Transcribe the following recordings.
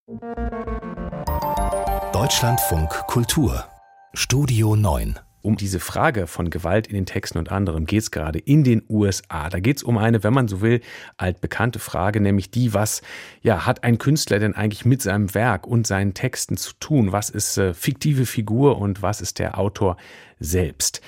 Deutschlandfunk Kultur Studio 9. Um diese Frage von Gewalt in den Texten und anderem geht es gerade in den USA. Da geht es um eine, wenn man so will, altbekannte Frage, nämlich die, was hat ein Künstler denn eigentlich mit seinem Werk und seinen Texten zu tun? Was ist fiktive Figur und was ist der Autor selbst?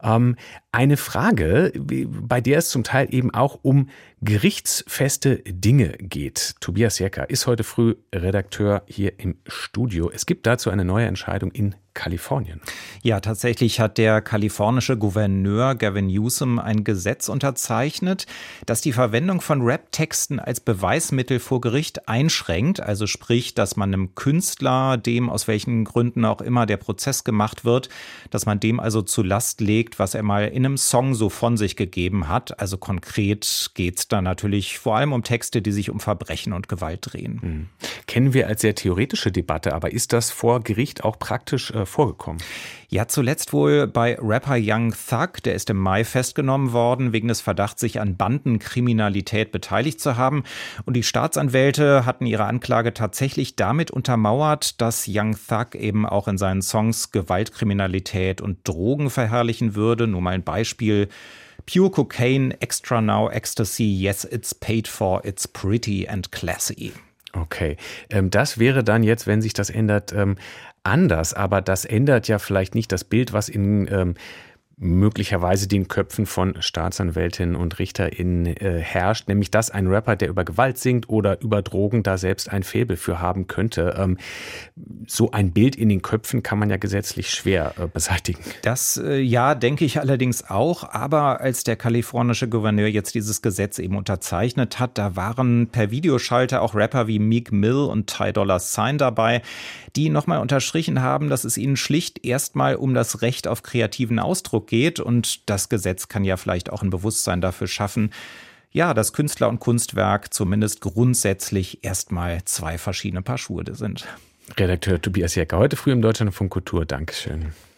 Eine Frage, bei der es zum Teil eben auch um gerichtsfeste Dinge geht. Tobias Jecker ist heute früh Redakteur hier im Studio. Es gibt dazu eine neue Entscheidung in Kalifornien. Ja, tatsächlich hat der kalifornische Gouverneur Gavin Newsom ein Gesetz unterzeichnet, das die Verwendung von Rap-Texten als Beweismittel vor Gericht einschränkt. Also sprich, dass man einem Künstler, dem aus welchen Gründen auch immer der Prozess gemacht wird, dass man dem also zu Last legt, was er mal in einem Song so von sich gegeben hat. Also konkret geht es da natürlich vor allem um Texte, die sich um Verbrechen und Gewalt drehen. Kennen wir als sehr theoretische Debatte, aber ist das vor Gericht auch praktisch vorgekommen? Ja, zuletzt wohl bei Rapper Young Thug, der ist im Mai festgenommen worden, wegen des Verdachts, sich an Bandenkriminalität beteiligt zu haben. Und die Staatsanwälte hatten ihre Anklage tatsächlich damit untermauert, dass Young Thug eben auch in seinen Songs Gewaltkriminalität und Drogen verherrlichen würde. Nur mal ein Beispiel: Pure Cocaine, Extra Now, Ecstasy, yes, it's paid for, it's pretty and classy. Okay, das wäre dann jetzt, wenn sich das ändert, anders, aber das ändert ja vielleicht nicht das Bild, was in möglicherweise den Köpfen von Staatsanwältinnen und RichterInnen herrscht, nämlich dass ein Rapper, der über Gewalt singt oder über Drogen, da selbst ein Faible für haben könnte. So ein Bild in den Köpfen kann man ja gesetzlich schwer beseitigen. Das denke ich allerdings auch, aber als der kalifornische Gouverneur jetzt dieses Gesetz eben unterzeichnet hat, da waren per Videoschalter auch Rapper wie Meek Mill und Ty Dolla $ign dabei, die nochmal unterstrichen haben, dass es ihnen schlicht erstmal um das Recht auf kreativen Ausdruck geht, und das Gesetz kann ja vielleicht auch ein Bewusstsein dafür schaffen, dass Künstler und Kunstwerk zumindest grundsätzlich erstmal zwei verschiedene Paar Schuhe sind. Redakteur Tobias Jecker, heute früh im Deutschlandfunk Kultur. Dankeschön.